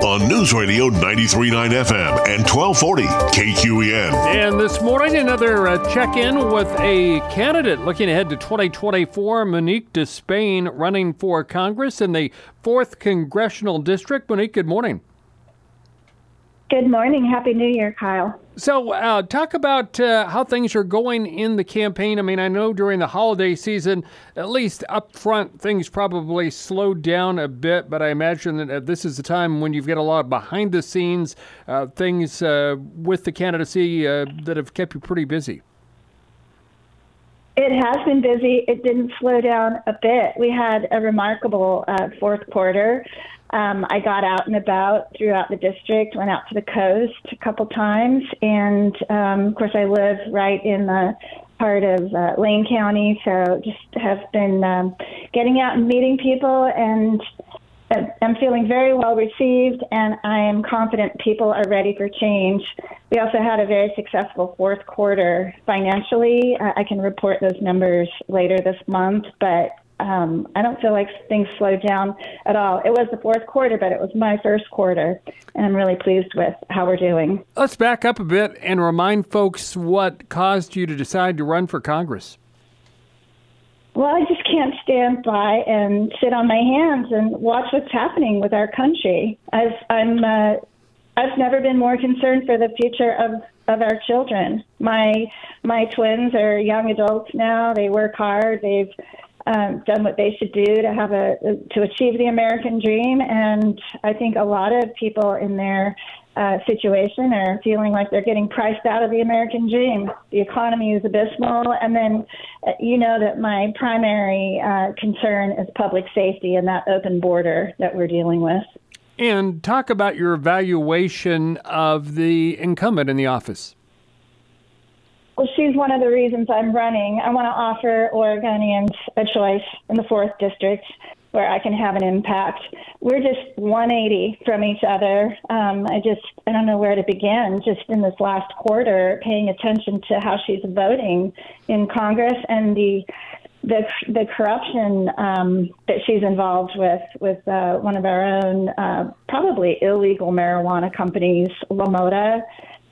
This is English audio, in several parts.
on News Radio 93.9 FM and 1240 KQEN. And this morning, another check-in with a candidate looking ahead to 2024, Monique Despain, running for Congress in the 4th Congressional District. Monique, good morning. Good morning. Happy New Year, Kyle. So talk about how things are going in the campaign. I mean, I know during the holiday season, at least up front, things probably slowed down a bit, but I imagine that this is the time when you've got a lot of behind-the-scenes things with the candidacy that have kept you pretty busy. It has been busy. It didn't slow down a bit. We had a remarkable fourth quarter. I got out and about throughout the district, went out to the coast a couple times, and of course I live right in the heart of Lane County, so just have been getting out and meeting people, and I'm feeling very well received, and I am confident people are ready for change. We also had a very successful fourth quarter financially. I can report those numbers later this month, but I don't feel like things slowed down at all. It was the fourth quarter, but it was my first quarter, and I'm really pleased with how we're doing. Let's back up a bit and remind folks what caused you to decide to run for Congress. Well, I just can't stand by and sit on my hands and watch what's happening with our country. I've never been more concerned for the future of our children. My twins are young adults now. They work hard. They've done what they should do to achieve the American dream, and I think a lot of people in their situation are feeling like they're getting priced out of the American dream. The economy is abysmal, and then you know that my primary concern is public safety and that open border that we're dealing with. And talk about your evaluation of the incumbent in the office. Well, she's one of the reasons I'm running. I want to offer Oregonians a choice in the 4th District where I can have an impact. We're just 180 from each other. I don't know where to begin, just in this last quarter, paying attention to how she's voting in Congress and the corruption that she's involved with one of our own probably illegal marijuana companies, LaModa.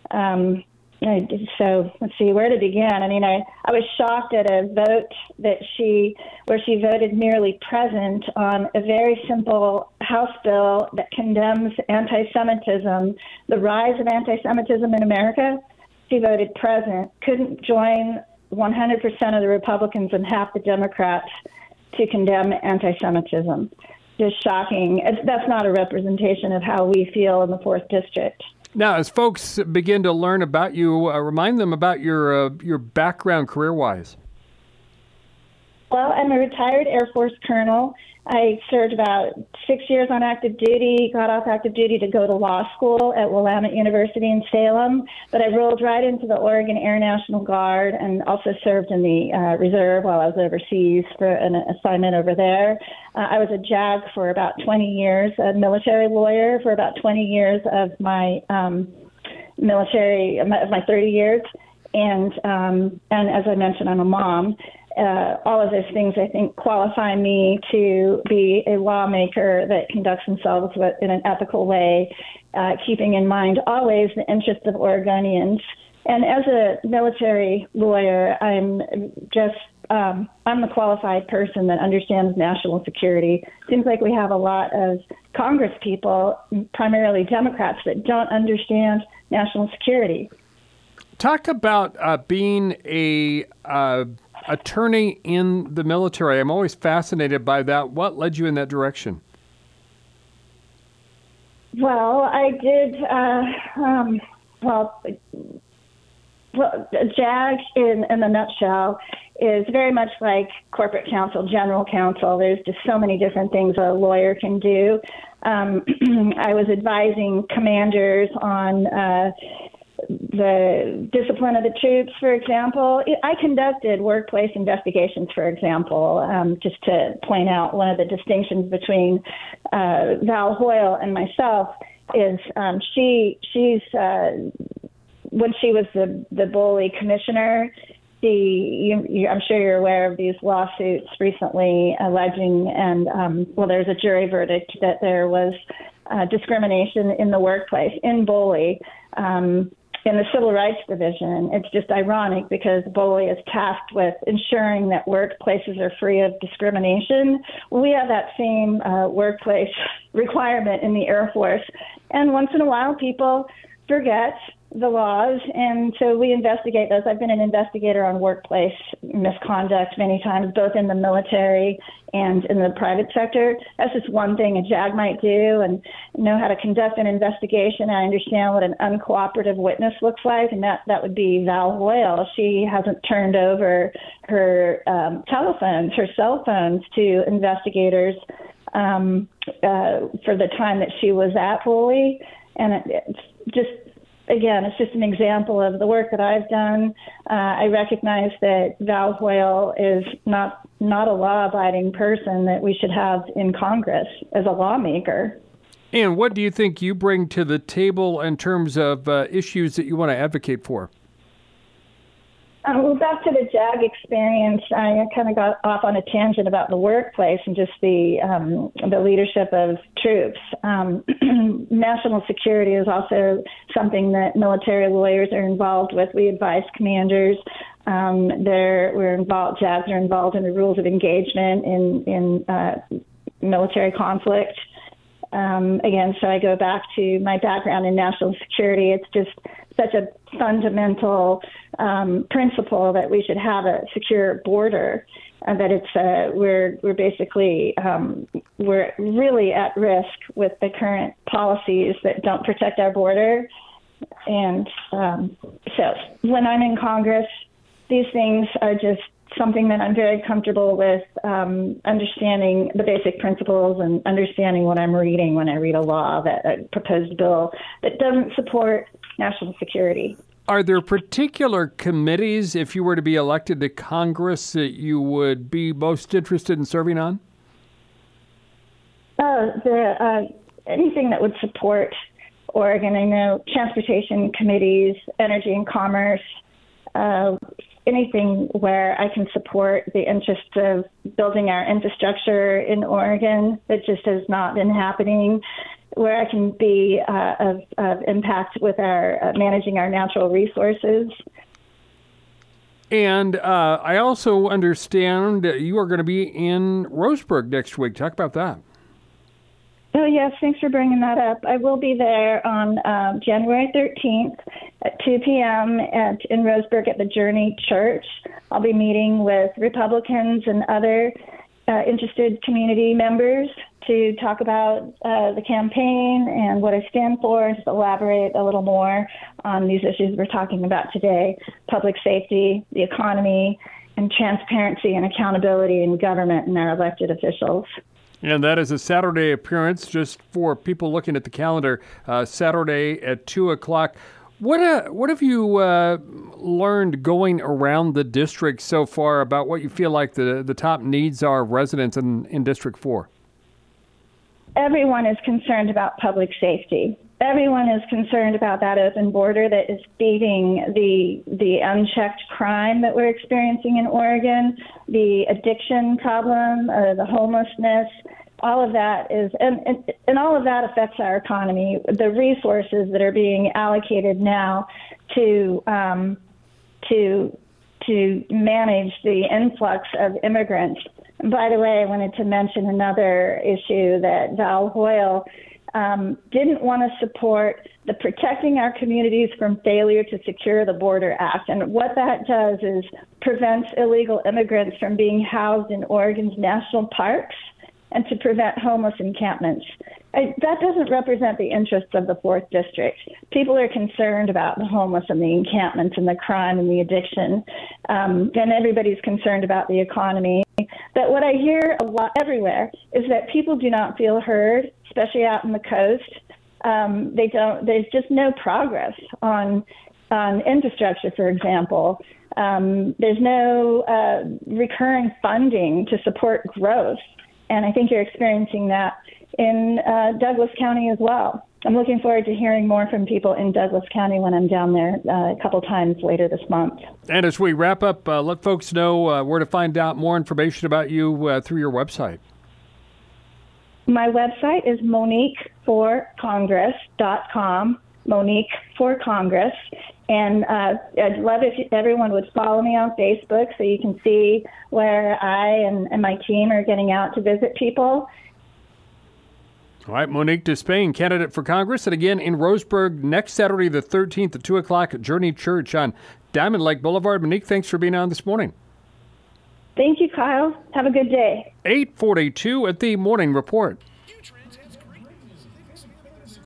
So let's see where to begin. I mean, I was shocked at a vote where she voted merely present on a very simple House bill that condemns anti-Semitism, the rise of anti-Semitism in America. She voted present, couldn't join 100% of the Republicans and half the Democrats to condemn anti-Semitism. Just shocking. That's not a representation of how we feel in the 4th District. Now, as folks begin to learn about you, remind them about your background career-wise. Well, I'm a retired Air Force colonel. I served about 6 years on active duty, got off active duty to go to law school at Willamette University in Salem, but I rolled right into the Oregon Air National Guard and also served in the reserve while I was overseas for an assignment over there. I was a JAG for about 20 years, a military lawyer for about 20 years of my my 30 years. And as I mentioned, I'm a mom. All of those things, I think, qualify me to be a lawmaker that conducts themselves in an ethical way, keeping in mind always the interests of Oregonians. And as a military lawyer, I'm the qualified person that understands national security. Seems like we have a lot of Congress people, primarily Democrats, that don't understand national security. Talk about being a attorney in the military. I'm always fascinated by that. What led you in that direction? Well, I did. JAG in a nutshell is very much like corporate counsel, general counsel. There's just so many different things a lawyer can do. I was advising commanders on the discipline of the troops, for example. I conducted workplace investigations, for example, just to point out one of the distinctions between Val Hoyle and myself is she's when she was the bully commissioner, I'm sure you're aware of these lawsuits recently alleging, and there's a jury verdict that there was discrimination in the workplace in BOLI. In the Civil Rights Division, it's just ironic because BOLI is tasked with ensuring that workplaces are free of discrimination. We have that same workplace requirement in the Air Force. And once in a while, people forget the laws, and so we investigate those. I've been an investigator on workplace misconduct many times, both in the military and in the private sector. That's just one thing a JAG might do, and know how to conduct an investigation. I understand what an uncooperative witness looks like, and that would be Val Hoyle. She hasn't turned over her telephones, her cell phones to investigators for the time that she was at BOLI, and it's just, again, it's just an example of the work that I've done. I recognize that Val Hoyle is not a law-abiding person that we should have in Congress as a lawmaker. And what do you think you bring to the table in terms of issues that you want to advocate for? Well, back to the JAG experience, I kind of got off on a tangent about the workplace and just the leadership of troops. National security is also something that military lawyers are involved with. We advise commanders. JAGs are involved in the rules of engagement in military conflict. Again, so I go back to my background in national security. It's just such a fundamental principle that we should have a secure border, and that it's we're basically we're really at risk with the current policies that don't protect our border. And so when I'm in Congress, these things are just something that I'm very comfortable with, understanding the basic principles and understanding what I'm reading when I read a proposed bill that doesn't support national security. Are there particular committees, if you were to be elected to Congress, that you would be most interested in serving on? Anything that would support Oregon. I know transportation committees, energy and commerce, anything where I can support the interests of building our infrastructure in Oregon that just has not been happening, where I can be of impact with our managing our natural resources. And I also understand that you are going to be in Roseburg next week. Talk about that. Oh, yes. Thanks for bringing that up. I will be there on January 13th at 2 p.m. in Roseburg at the Journey Church. I'll be meeting with Republicans and other interested community members to talk about the campaign and what I stand for, and just elaborate a little more on these issues we're talking about today: public safety, the economy, and transparency and accountability in government and our elected officials. And that is a Saturday appearance, just for people looking at the calendar, Saturday at 2 o'clock. What have you learned going around the district so far about what you feel like the top needs are of residents in District 4? Everyone is concerned about public safety. Everyone is concerned about that open border that is feeding the unchecked crime that we're experiencing in Oregon, the addiction problem, the homelessness. All of that is, and all of that affects our economy. The resources that are being allocated now to manage the influx of immigrants. And by the way, I wanted to mention another issue that Val Hoyle didn't want to support, the Protecting Our Communities from Failure to Secure the Border Act. And what that does is prevents illegal immigrants from being housed in Oregon's national parks and to prevent homeless encampments. That doesn't represent the interests of the 4th District. People are concerned about the homeless and the encampments and the crime and the addiction. And everybody's concerned about the economy. But what I hear a lot everywhere is that people do not feel heard, especially out on the coast. There's just no progress on infrastructure, for example. There's no recurring funding to support growth. And I think you're experiencing that in Douglas County as well. I'm looking forward to hearing more from people in Douglas County when I'm down there a couple times later this month. And as we wrap up, let folks know where to find out more information about you through your website. My website is MoniqueForCongress.com, Monique for Congress. And I'd love if everyone would follow me on Facebook so you can see where I and my team are getting out to visit people. All right, Monique Despain, candidate for Congress, and again in Roseburg next Saturday the 13th at 2 o'clock at Journey Church on Diamond Lake Boulevard. Monique, thanks for being on this morning. Thank you, Kyle. Have a good day. 8:42 at the Morning Report.